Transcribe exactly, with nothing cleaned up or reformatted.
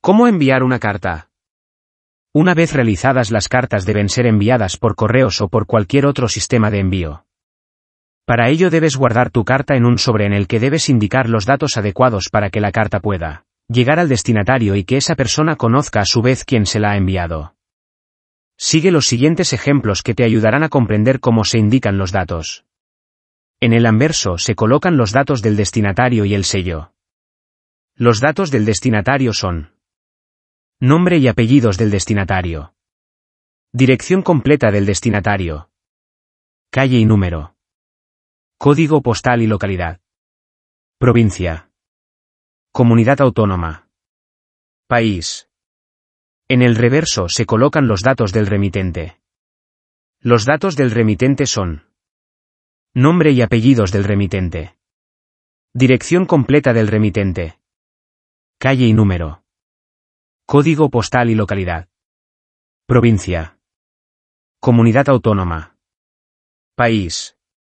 ¿Cómo enviar una carta? Una vez realizadas, las cartas deben ser enviadas por correos o por cualquier otro sistema de envío. Para ello debes guardar tu carta en un sobre en el que debes indicar los datos adecuados para que la carta pueda llegar al destinatario y que esa persona conozca a su vez quién se la ha enviado. Sigue los siguientes ejemplos que te ayudarán a comprender cómo se indican los datos. En el anverso se colocan los datos del destinatario y el sello. Los datos del destinatario son: nombre y apellidos del destinatario, dirección completa del destinatario, calle y número, código postal y localidad, provincia, comunidad autónoma, país. En el reverso se colocan los datos del remitente. Los datos del remitente son: nombre y apellidos del remitente, dirección completa del remitente, calle y número, código postal y localidad, provincia, comunidad autónoma, país.